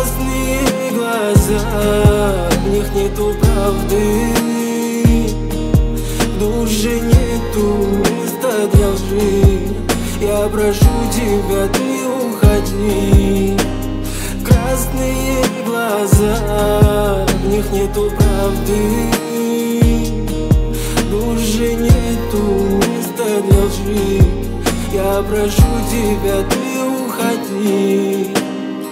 Красные глаза, в них нету правды, в душе нету места для лжи. Я прошу тебя, ты не уходи. Красные глаза, в них нету правды, в душе нету места для лжи. Я прошу тебя, ты не уходи.